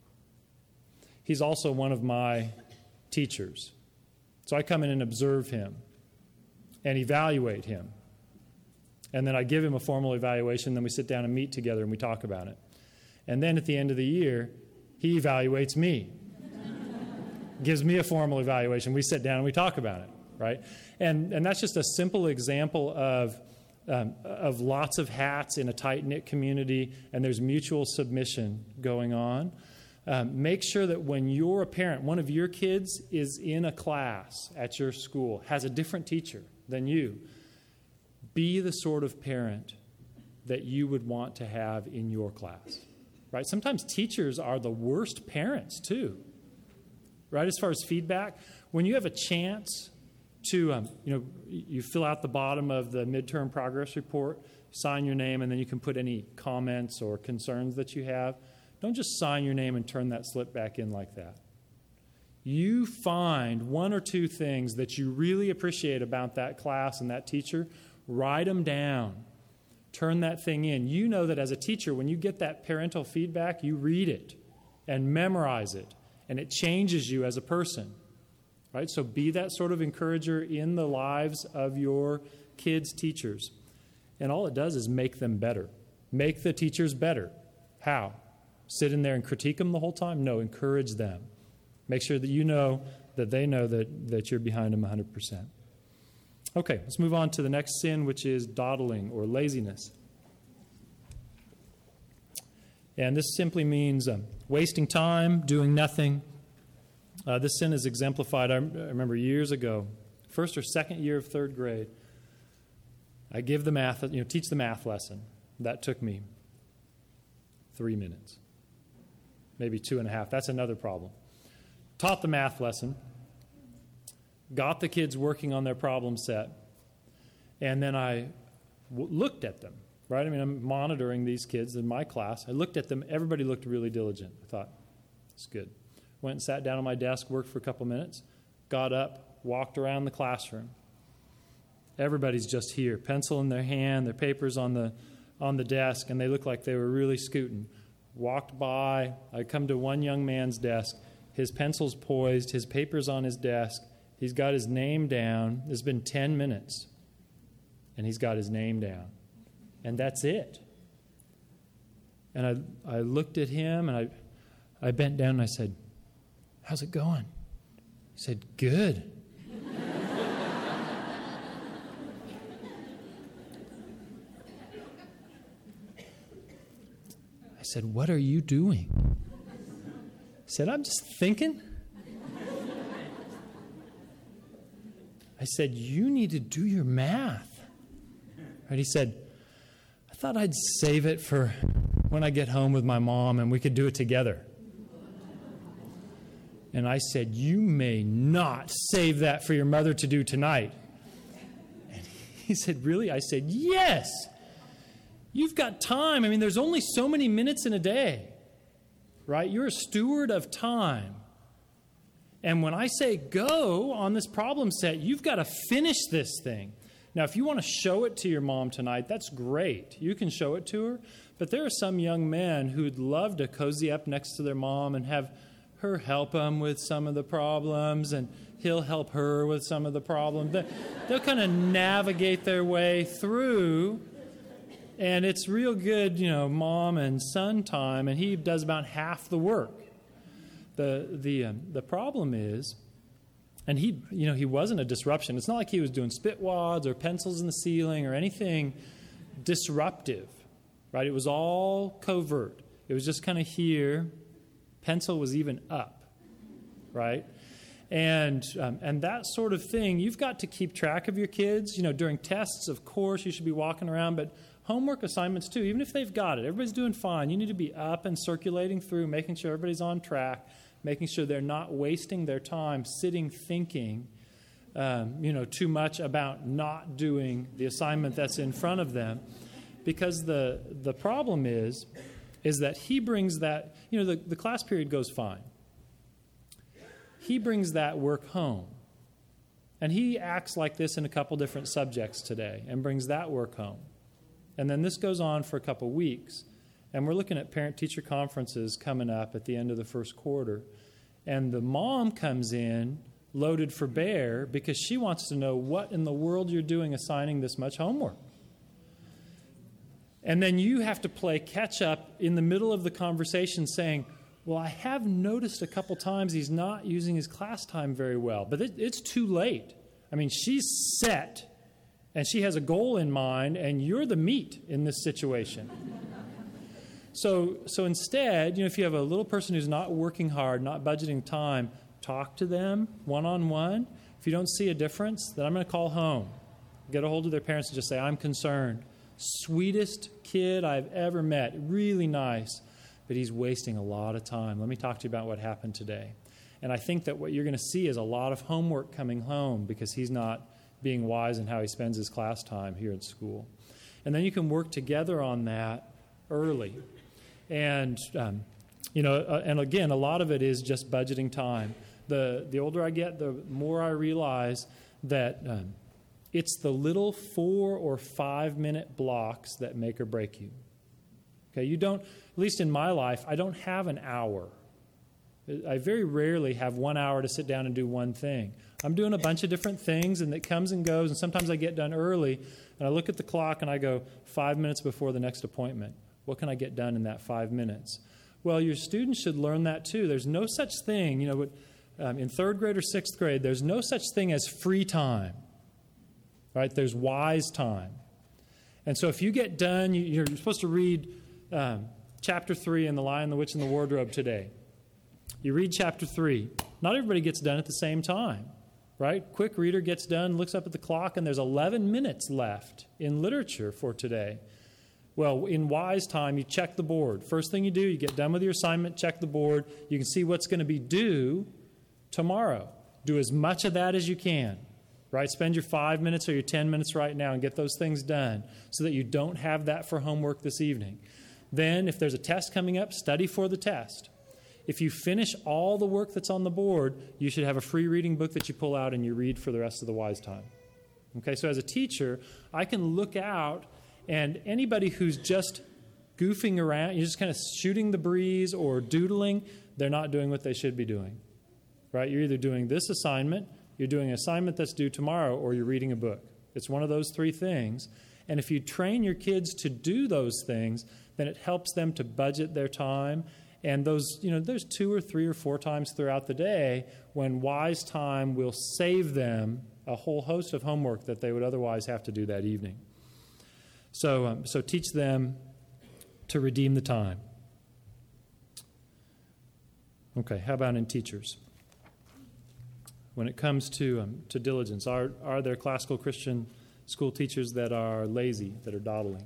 He's also one of my teachers. So I come in and observe him and evaluate him. And then I give him a formal evaluation, then we sit down and meet together and we talk about it. And then at the end of the year, he evaluates me. Gives me a formal evaluation. We sit down and we talk about it, right? And and that's just a simple example of um, of lots of hats in a tight-knit community, and there's mutual submission going on. Um, make sure that when you're a parent, one of your kids is in a class at your school, has a different teacher than you, be the sort of parent that you would want to have in your class. Right? Sometimes teachers are the worst parents too. Right? As far as feedback, when you have a chance to, um, you know, you fill out the bottom of the midterm progress report, sign your name, and then you can put any comments or concerns that you have. Don't just sign your name and turn that slip back in like that. You find one or two things that you really appreciate about that class and that teacher, write them down. Turn that thing in. You know that as a teacher, when you get that parental feedback, you read it and memorize it, and it changes you as a person. Right? So be that sort of encourager in the lives of your kids' teachers. And all it does is make them better. Make the teachers better. How? Sit in there and critique them the whole time? No, encourage them. Make sure that you know that they know that, that you're behind them one hundred percent. Okay, let's move on to the next sin, which is dawdling or laziness. And this simply means um, wasting time, doing nothing. Uh, this sin is exemplified, I remember years ago, first or second year of third grade, I give the math, you know, teach the math lesson. That took me three minutes, maybe two and a half. That's another problem. Taught the math lesson, got the kids working on their problem set, and then I w- looked at them, right? I mean, I'm monitoring these kids in my class. I looked at them. Everybody looked really diligent. I thought, that's good. Went and sat down on my desk, worked for a couple minutes, got up, walked around the classroom. Everybody's just here, pencil in their hand, their papers on the on the desk, and they look like they were really scooting. Walked by. I come to one young man's desk. His pencil's poised, his paper's on his desk. He's got his name down. It's been ten minutes, and he's got his name down. And that's it. And I, I looked at him, and I, I bent down, and I said, "How's it going?" He said, "Good." I said, "What are you doing?" He said, "I'm just thinking." I said, "You need to do your math." Right? He said, "I thought I'd save it for when I get home with my mom and we could do it together." And I said, "You may not save that for your mother to do tonight." And he said, "Really?" I said, "Yes. You've got time. I mean, there's only so many minutes in a day, right? You're a steward of time. And when I say go on this problem set, you've got to finish this thing. Now, if you want to show it to your mom tonight, that's great. You can show it to her. But there are some young men who'd love to cozy up next to their mom and have her help them with some of the problems, and he'll help her with some of the problems. They'll kind of navigate their way through. And it's real good, you know, mom and son time, and he does about half the work. The the um, the problem is, and he you know he wasn't a disruption. It's not like he was doing spit wads or pencils in the ceiling or anything disruptive, right? It was all covert. It was just kind of here. Pencil was even up, right? And um, and that sort of thing, you've got to keep track of your kids. You know, during tests, of course, you should be walking around, but homework assignments too, even if they've got it, everybody's doing fine. You need to be up and circulating through, making sure everybody's on track, making sure they're not wasting their time sitting thinking, um, you know, too much about not doing the assignment that's in front of them. Because the the problem is, is that he brings that, you know, the, the class period goes fine. He brings that work home. And he acts like this in a couple different subjects today and brings that work home. And then this goes on for a couple weeks. And we're looking at parent-teacher conferences coming up at the end of the first quarter. And the mom comes in loaded for bear because she wants to know what in the world you're doing assigning this much homework. And then you have to play catch-up in the middle of the conversation saying, well, I have noticed a couple times he's not using his class time very well, but it, it's too late. I mean, she's set, and she has a goal in mind, and you're the meat in this situation. So, so instead, you know, if you have a little person who's not working hard, not budgeting time, talk to them one-on-one. If you don't see a difference, then I'm going to call home. Get a hold of their parents and just say, I'm concerned. Sweetest kid I've ever met. Really nice. But he's wasting a lot of time. Let me talk to you about what happened today. And I think that what you're going to see is a lot of homework coming home because he's not being wise in how he spends his class time here at school. And then you can work together on that early. And, um, you know, uh, and again, a lot of it is just budgeting time. The, the older I get, the more I realize that um, it's the little four or five minute blocks that make or break you. Okay, you don't, at least in my life, I don't have an hour. I very rarely have one hour to sit down and do one thing. I'm doing a bunch of different things, and it comes and goes, and sometimes I get done early, and I look at the clock and I go, five minutes before the next appointment. What can I get done in that five minutes? Well, your students should learn that too. There's no such thing, you know, um, in third grade or sixth grade, there's no such thing as free time. Right? There's wise time. And so if you get done, you, you're supposed to read Um, chapter three in The Lion, the Witch, and the Wardrobe today. You read chapter three. Not everybody gets done at the same time, right? Quick reader gets done, looks up at the clock, and there's eleven minutes left in literature for today. Well, in wise time, you check the board. First thing you do, you get done with your assignment, check the board. You can see what's going to be due tomorrow. Do as much of that as you can. Right? Spend your five minutes or your ten minutes right now and get those things done so that you don't have that for homework this evening. Then, if there's a test coming up, study for the test. If you finish all the work that's on the board, you should have a free reading book that you pull out and you read for the rest of the wise time. Okay, so as a teacher, I can look out, and anybody who's just goofing around, you're just kind of shooting the breeze or doodling, they're not doing what they should be doing. Right? You're either doing this assignment, you're doing an assignment that's due tomorrow, or you're reading a book. It's one of those three things. And if you train your kids to do those things, then it helps them to budget their time. And those, you know, there's two or three or four times throughout the day when wise time will save them a whole host of homework that they would otherwise have to do that evening. So, um, so teach them to redeem the time. Okay, how about in teachers? When it comes to um, to diligence, are are there classical Christian school teachers that are lazy, that are dawdling?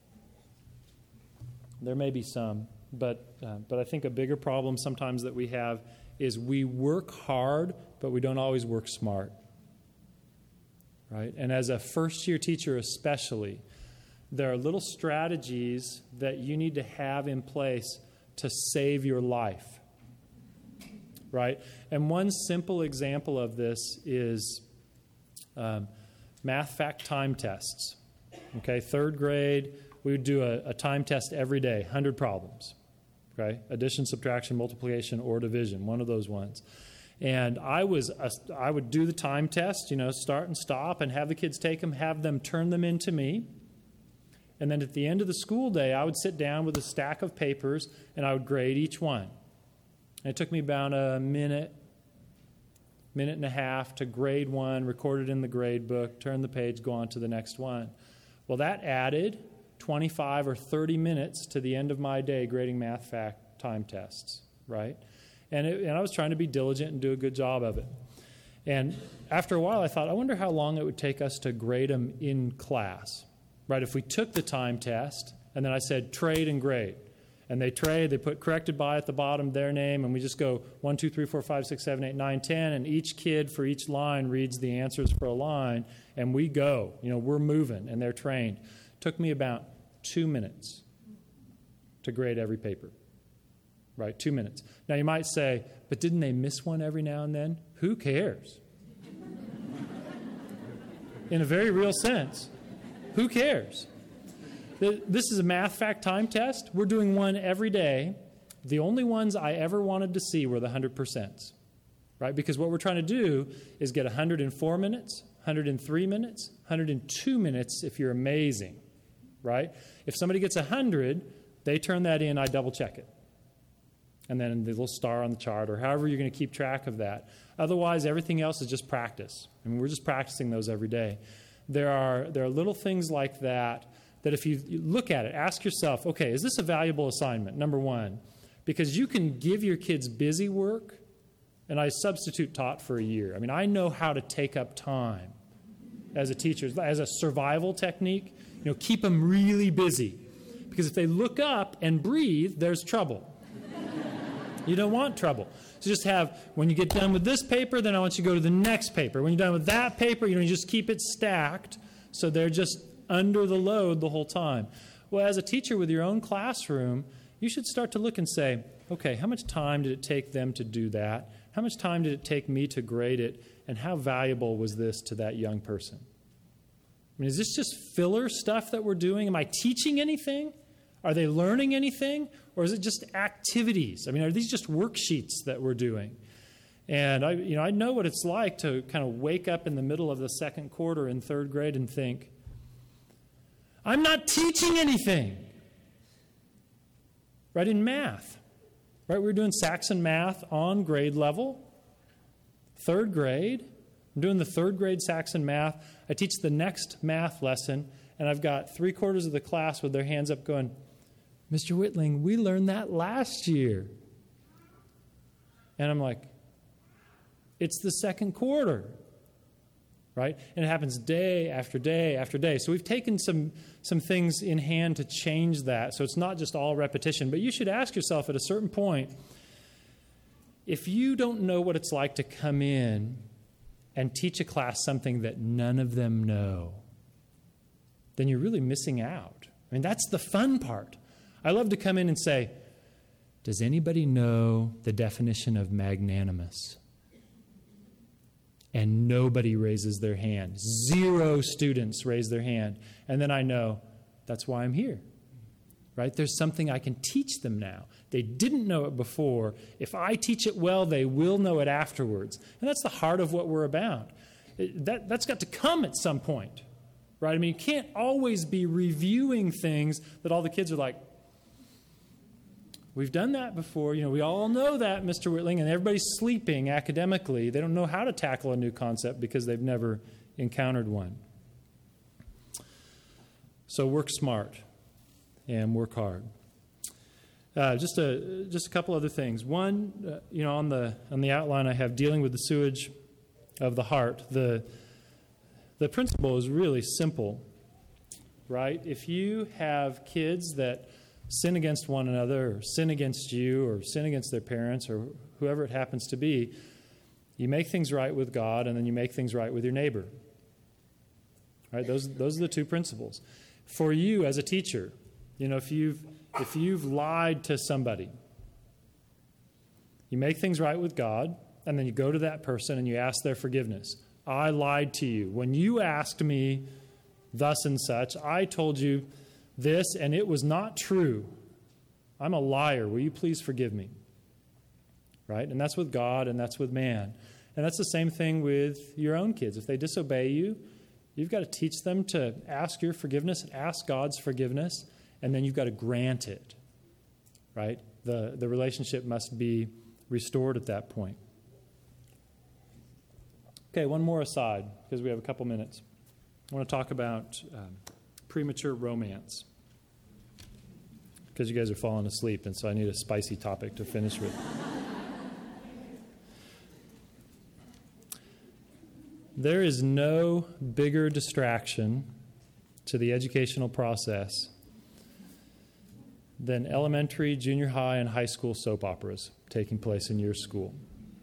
There may be some, but uh, but I think a bigger problem sometimes that we have is we work hard, but we don't always work smart. Right? And as a first-year teacher especially, there are little strategies that you need to have in place to save your life. Right? And one simple example of this is um, math fact time tests. Okay, third grade, we would do a, a time test every day, one hundred problems. Okay, addition, subtraction, multiplication, or division, one of those ones. And I was, a, I would do the time test, you know, start and stop, and have the kids take them, have them turn them into me. And then at the end of the school day, I would sit down with a stack of papers, and I would grade each one. And it took me about a minute, minute and a half to grade one, record it in the grade book, turn the page, go on to the next one. Well, that added twenty-five or thirty minutes to the end of my day grading math fact time tests, right? And, it, and I was trying to be diligent and do a good job of it. And after a while, I thought, I wonder how long it would take us to grade them in class, right? If we took the time test, and then I said, trade and grade. And they trade, they put corrected by at the bottom, their name, and we just go one, two, three, four, five, six, seven, eight, nine, ten, and each kid for each line reads the answers for a line, and we go. You know, we're moving, and they're trained. Took me about two minutes to grade every paper. Right, two minutes. Now you might say, but didn't they miss one every now and then? Who cares? In a very real sense, who cares? This is a math fact time test. We're doing one every day. The only ones I ever wanted to see were the one hundred percents. Right? Because what we're trying to do is get one hundred four minutes, one hundred three minutes, one hundred two minutes if you're amazing. Right? If somebody gets one hundred, they turn that in, I double check it. And then the little star on the chart, or however you're going to keep track of that. Otherwise, everything else is just practice. I mean, we're just practicing those every day. There are there are little things like that that if you look at it, ask yourself, okay, is this a valuable assignment? Number one, because you can give your kids busy work, and I substitute taught for a year. I mean, I know how to take up time as a teacher, as a survival technique. You know, keep them really busy, because if they look up and breathe, there's trouble. You don't want trouble. So just have, when you get done with this paper, then I want you to go to the next paper. When you're done with that paper, you know, you just keep it stacked so they're just under the load the whole time. Well, as a teacher with your own classroom, you should start to look and say, okay, how much time did it take them to do that? How much time did it take me to grade it? And how valuable was this to that young person? I mean, is this just filler stuff that we're doing? Am I teaching anything? Are they learning anything? Or is it just activities? I mean, are these just worksheets that we're doing? And I, you know, I know what it's like to kind of wake up in the middle of the second quarter in third grade and think, I'm not teaching anything. Right, in math. Right, we were doing Saxon math on grade level. Third grade. I'm doing the third grade Saxon math. I teach the next math lesson, and I've got three quarters of the class with their hands up going, Mister Whitling, we learned that last year. And I'm like, it's the second quarter. Right? And it happens day after day after day. So we've taken some, some things in hand to change that. So it's not just all repetition. But you should ask yourself at a certain point, if you don't know what it's like to come in and teach a class something that none of them know, then you're really missing out. I mean, that's the fun part. I love to come in and say, does anybody know the definition of magnanimous? And nobody raises their hand. Zero students raise their hand. And then I know, that's why I'm here. Right? There's something I can teach them now. They didn't know it before. If I teach it well, they will know it afterwards. And that's the heart of what we're about. That, that's got to come at some point. right? I mean, you can't always be reviewing things that all the kids are like, we've done that before. You know, we all know that, Mister Whitling, and everybody's sleeping academically. They don't know how to tackle a new concept because they've never encountered one. So work smart and work hard. Uh, just a just a couple other things. One, uh, you know, on the on the outline I have dealing with the sewage of the heart. The the principle is really simple, right? If you have kids that sin against one another, or sin against you, or sin against their parents, or whoever it happens to be, you make things right with God, and then you make things right with your neighbor. Right? Those those are the two principles. For you as a teacher, you know, if you've if you've lied to somebody, you make things right with God, and then you go to that person and you ask their forgiveness. I lied to you. When you asked me thus and such, I told you this, and it was not true. I'm a liar. Will you please forgive me? Right? And that's with God, and that's with man. And that's the same thing with your own kids. If they disobey you, you've got to teach them to ask your forgiveness, ask God's forgiveness, and then you've got to grant it. Right? The, the relationship must be restored at that point. Okay, one more aside, because we have a couple minutes. I want to talk about um, premature romance. Because you guys are falling asleep, and so I need a spicy topic to finish with. There is no bigger distraction to the educational process than elementary, junior high, and high school soap operas taking place in your school.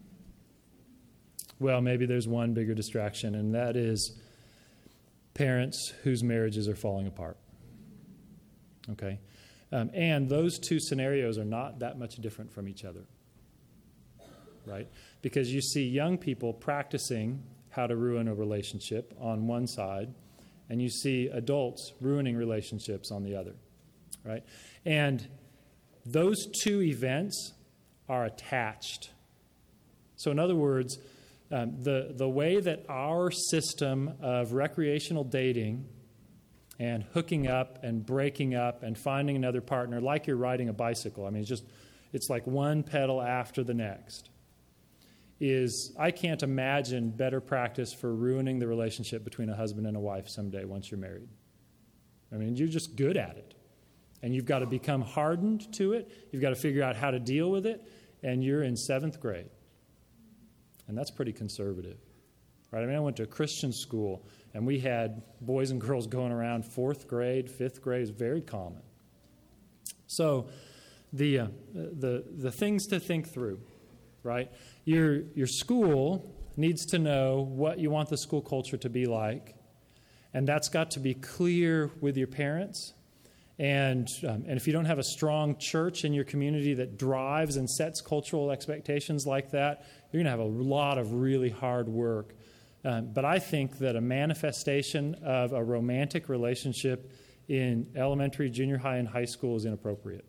Well, maybe there's one bigger distraction, and that is parents whose marriages are falling apart. Okay? Um, and those two scenarios are not that much different from each other. Right? Because you see young people practicing how to ruin a relationship on one side, and you see adults ruining relationships on the other. Right? And those two events are attached. So in other words, um, the, the way that our system of recreational dating and hooking up and breaking up and finding another partner, like you're riding a bicycle, I mean, it's just, it's like one pedal after the next, is, I can't imagine better practice for ruining the relationship between a husband and a wife someday once you're married. I mean, you're just good at it. And you've got to become hardened to it. You've got to figure out how to deal with it. And you're in seventh grade. And that's pretty conservative. Right? I mean, I went to a Christian school, and we had boys and girls going around fourth grade, fifth grade. It's very common. So the uh, the the things to think through, right? Your your school needs to know what you want the school culture to be like, and that's got to be clear with your parents. And um, and if you don't have a strong church in your community that drives and sets cultural expectations like that, you're going to have a lot of really hard work. Um, but I think that a manifestation of a romantic relationship in elementary, junior high, and high school is inappropriate.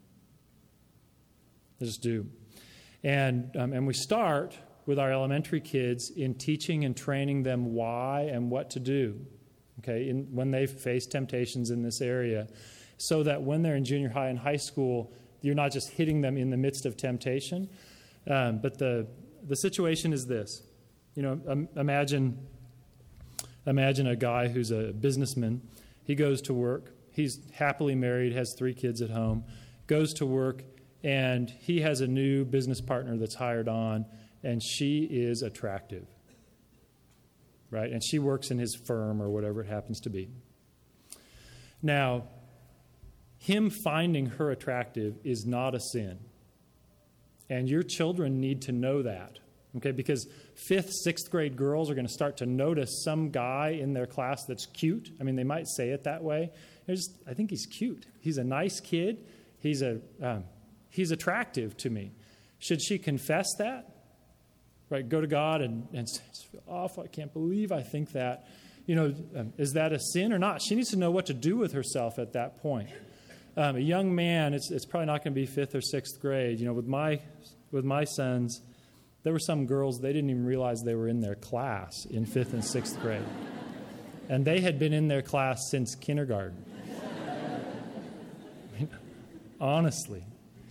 I just do. And um, and we start with our elementary kids in teaching and training them why and what to do. Okay, in, when they face temptations in this area, so that when they're in junior high and high school, you're not just hitting them in the midst of temptation. Um, but the the situation is this. You know, um, imagine imagine a guy who's a businessman. He goes to work. He's happily married, has three kids at home, goes to work, and he has a new business partner that's hired on, and she is attractive. Right? And she works in his firm or whatever it happens to be. Now, him finding her attractive is not a sin. And your children need to know that. Okay, because fifth, sixth grade girls are going to start to notice some guy in their class that's cute. I mean, they might say it that way. Just, I think he's cute. He's a nice kid. He's a um, he's attractive to me. Should she confess that? Right, go to God and, and say, it's awful, I can't believe I think that. You know, um, is that a sin or not? She needs to know what to do with herself at that point. Um, a young man, it's it's probably not going to be fifth or sixth grade. You know, with my with my sons, there were some girls, they didn't even realize they were in their class in fifth and sixth grade. And they had been in their class since kindergarten. Honestly.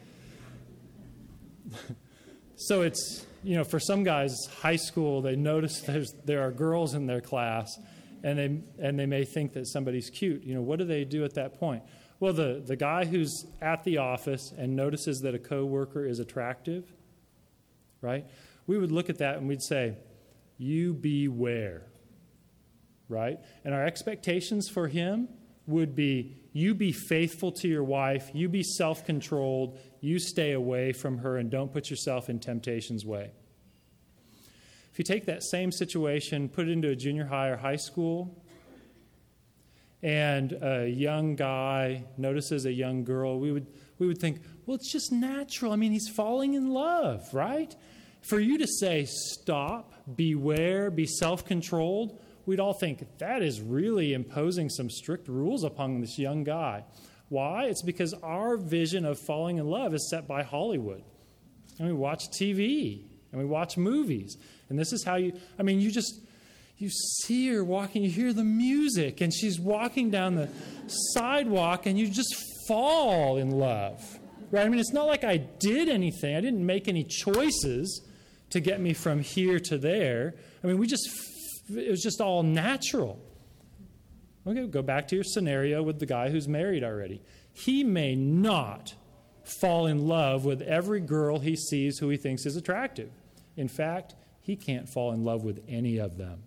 So it's, you know, for some guys, high school, they notice there's, there are girls in their class, and they and they may think that somebody's cute. You know, what do they do at that point? Well, the, the guy who's at the office and notices that a coworker is attractive, right? We would look at that and we'd say, you beware, right? And our expectations for him would be, you be faithful to your wife, you be self-controlled, you stay away from her and don't put yourself in temptation's way. If you take that same situation, put it into a junior high or high school, and a young guy notices a young girl, we would we would think, well, it's just natural. I mean, he's falling in love, right? For you to say, stop, beware, be self-controlled, we'd all think that is really imposing some strict rules upon this young guy. Why? It's because our vision of falling in love is set by Hollywood. And we watch T V, and we watch movies. And this is how you, I mean, you just, you see her walking, you hear the music, and she's walking down the sidewalk, and you just fall in love. Right? I mean, it's not like I did anything. I didn't make any choices to get me from here to there. I mean, we just, it was just all natural. Okay, go back to your scenario with the guy who's married already. He may not fall in love with every girl he sees who he thinks is attractive. In fact, he can't fall in love with any of them.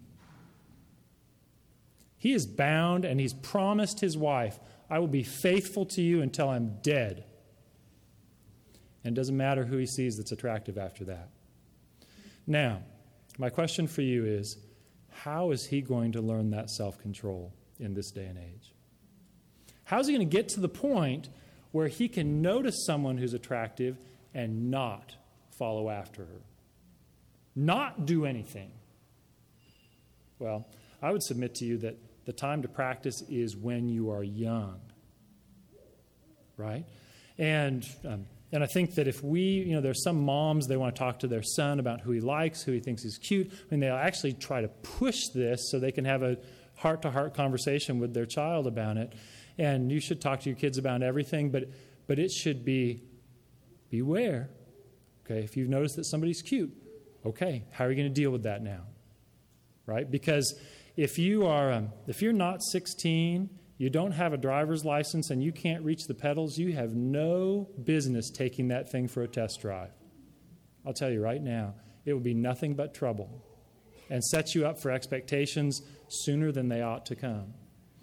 He is bound and he's promised his wife, I will be faithful to you until I'm dead. And it doesn't matter who he sees that's attractive after that. Now, my question for you is, how is he going to learn that self-control in this day and age? How is he going to get to the point where he can notice someone who's attractive and not follow after her? Not do anything? Well, I would submit to you that the time to practice is when you are young. Right? And um, and I think that if we, you know, there's some moms, they want to talk to their son about who he likes, who he thinks is cute. I mean, they'll actually try to push this so they can have a heart-to-heart conversation with their child about it. And you should talk to your kids about everything, but but it should be, beware. Okay, if you've noticed that somebody's cute, okay, how are you going to deal with that now? Right? Because if you are, um, if you're not sixteen, you don't have a driver's license, and you can't reach the pedals, you have no business taking that thing for a test drive. I'll tell you right now, it will be nothing but trouble and set you up for expectations sooner than they ought to come.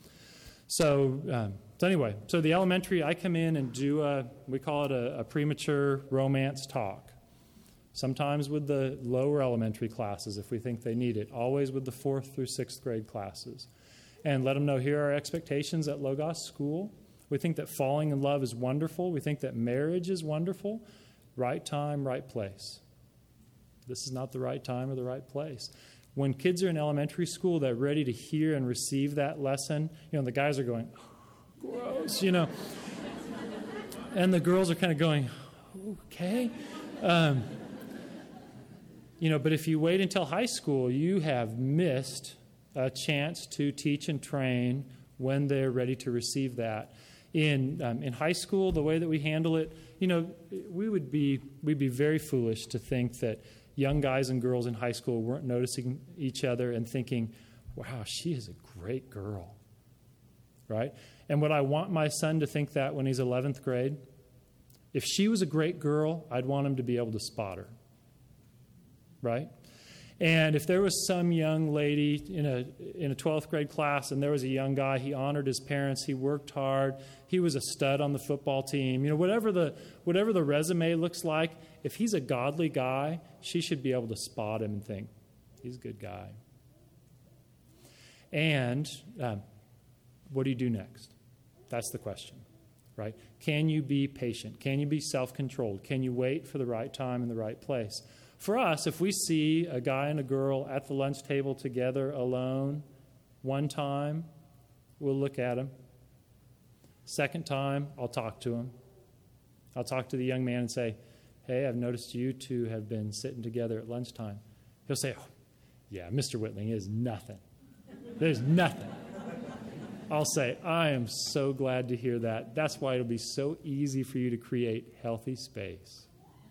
So, um, so anyway, so the elementary, I come in and do a, we call it a, a premature romance talk. Sometimes with the lower elementary classes if we think they need it. Always with the fourth through sixth grade classes. And let them know, here are our expectations at Logos School. We think that falling in love is wonderful. We think that marriage is wonderful. Right time, right place. This is not the right time or the right place. When kids are in elementary school, they're ready to hear and receive that lesson. You know, the guys are going, gross, you know. And the girls are kind of going, okay. Um, you know, but if you wait until high school, you have missed a chance to teach and train when they're ready to receive that. In um, in high school, the way that we handle it, you know, we would be we'd be very foolish to think that young guys and girls in high school weren't noticing each other and thinking, "Wow, she is a great girl." Right? And would I want my son to think that when he's eleventh grade? If she was a great girl, I'd want him to be able to spot her. Right? And if there was some young lady in a in a twelfth grade class and there was a young guy, he honored his parents, he worked hard, he was a stud on the football team, you know, whatever the whatever the resume looks like, if he's a godly guy, she should be able to spot him and think, he's a good guy. And um, what do you do next? That's the question, right? Can you be patient? Can you be self-controlled? Can you wait for the right time and the right place? For us, if we see a guy and a girl at the lunch table together alone one time, we'll look at him. Second time, I'll talk to him. I'll talk to the young man and say, hey, I've noticed you two have been sitting together at lunchtime. He'll say, oh, yeah, Mister Whitling is nothing. There's nothing. I'll say, I am so glad to hear that. That's why it'll be so easy for you to create healthy space.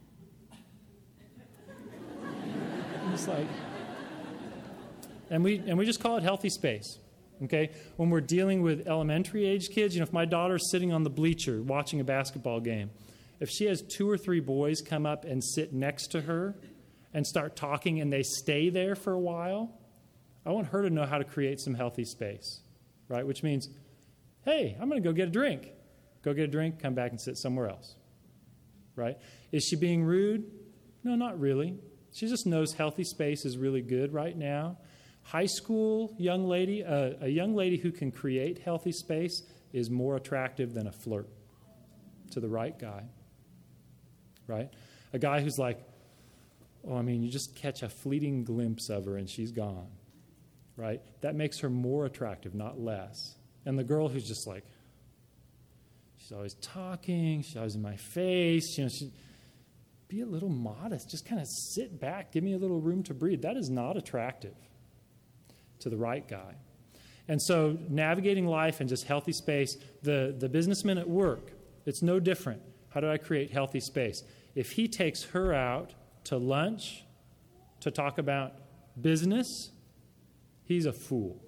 It's like, and we and we just call it healthy space. Okay? When we're dealing with elementary age kids, you know, if my daughter's sitting on the bleacher watching a basketball game, if she has two or three boys come up and sit next to her and start talking and they stay there for a while, I want her to know how to create some healthy space, right? Which means, hey, I'm going to go get a drink. Go get a drink, come back and sit somewhere else, right? Is she being rude? No, not really. She just knows healthy space is really good right now. High school young lady, uh, a young lady who can create healthy space is more attractive than a flirt to the right guy, right? A guy who's like, oh, I mean, you just catch a fleeting glimpse of her and she's gone, right? That makes her more attractive, not less. And the girl who's just like, she's always talking, she's always in my face, you know, she, be a little modest, just kind of sit back, give me a little room to breathe. That is not attractive to the right guy. And so navigating life and just healthy space, the, the businessman at work, it's no different. How do I create healthy space? If he takes her out to lunch to talk about business, he's a fool.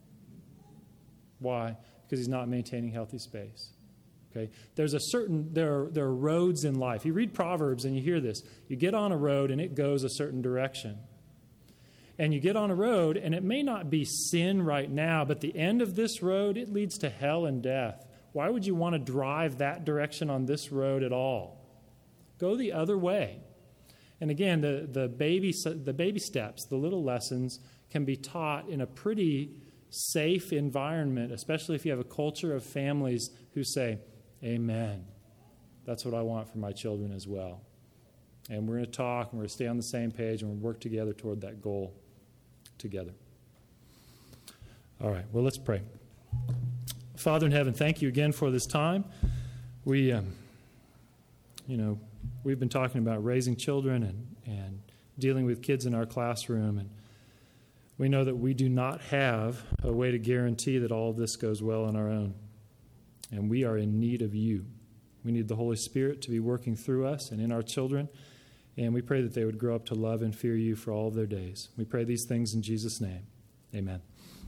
Why? Because he's not maintaining healthy space. Okay? There's a certain, there are, there are roads in life. You read Proverbs and you hear this. You get on a road and it goes a certain direction. And you get on a road, and it may not be sin right now, but the end of this road, it leads to hell and death. Why would you want to drive that direction on this road at all? Go the other way. And again, the, the, baby, the baby steps, the little lessons, can be taught in a pretty safe environment, especially if you have a culture of families who say, amen. That's what I want for my children as well. And we're going to talk, and we're going to stay on the same page, and we'll work together toward that goal together. All right, well, let's pray. Father in heaven, thank you again for this time. We, um, you know, we've been talking about raising children and, and dealing with kids in our classroom, and we know that we do not have a way to guarantee that all of this goes well on our own. And we are in need of you. We need the Holy Spirit to be working through us and in our children. And we pray that they would grow up to love and fear you for all of their days. We pray these things in Jesus' name. Amen.